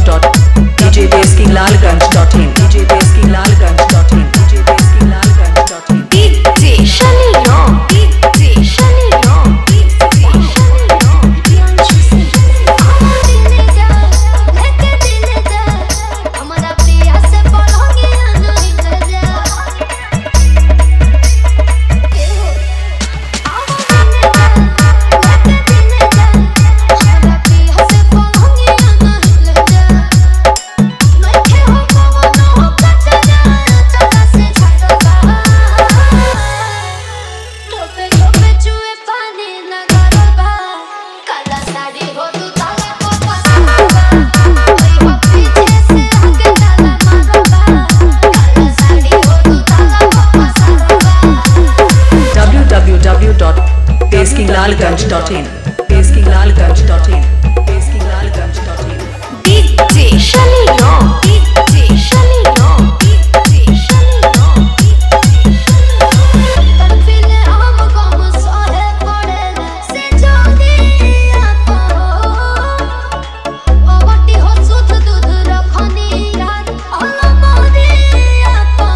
www.djbaskinlalganj.in djbaskinlalganj.in djbaskinlalganj.in DJ Shani Ram DJ Shani Ram DJ Shani Ram लेके दिल जा हमारा प्रिया से बोलोगे नहीं जा www.baskinlalganj.in baskinlalganj.in baskinlalganj.in DJ Shani Ram DJ Shani Ram DJ Shani Ram तड़पिले हम गम सहे पड़ेले से जोदिया तो ओवटी हो सुध दूध रखनी रात अलमोदिया तो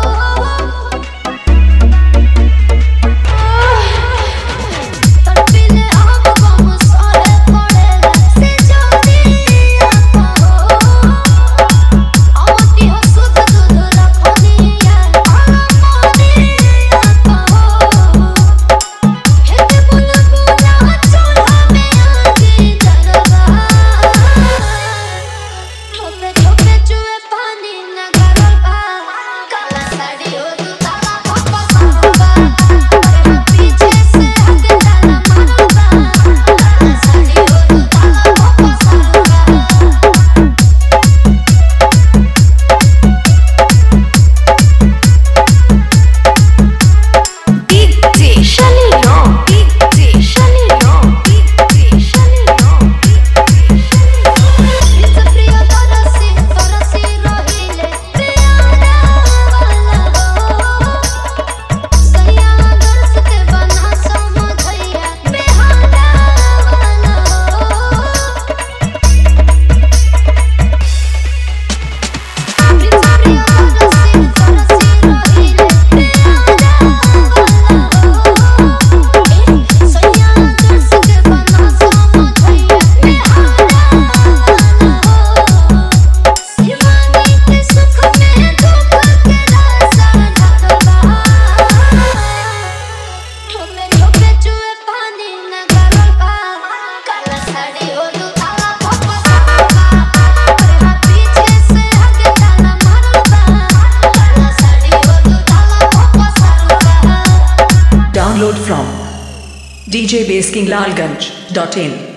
तड़पिले हम गम सहे पड़ेले से जोदिया तो ओवटी हो सुध दूध रखनी रात अलमोदिया तो हेते बुलबुला चोला में आके जरवा ठोपे ठोपे चुए पानी न गरबा काला साड़ी हो तू ताला पापा सारबा तेरे पीछे से हक डाला मारबा काला साड़ी हो तू ताला पापा सारबा DJ Shani Ram DJ Shani Ram DJ Shani Ram It's a priya tarasi rohile प्यारा वाला हो सैया दर्श के बना समझैया बेहारा वाला हो It's a priya tarasi rohile प्यारा वाला हो सैया दर्श के बना समझैया बेहारा वाला हो शिवानी के सुख में दुख के रासा ढकबा ठोपे ठोपे चुए पानी न गरबा काला साड़ी हो तू ताला पापा सारबा तेरे पीछे से हक डाला मारबा काला साड़ी हो तू ताला पापा सारबा Download from djbaskinlalganj.in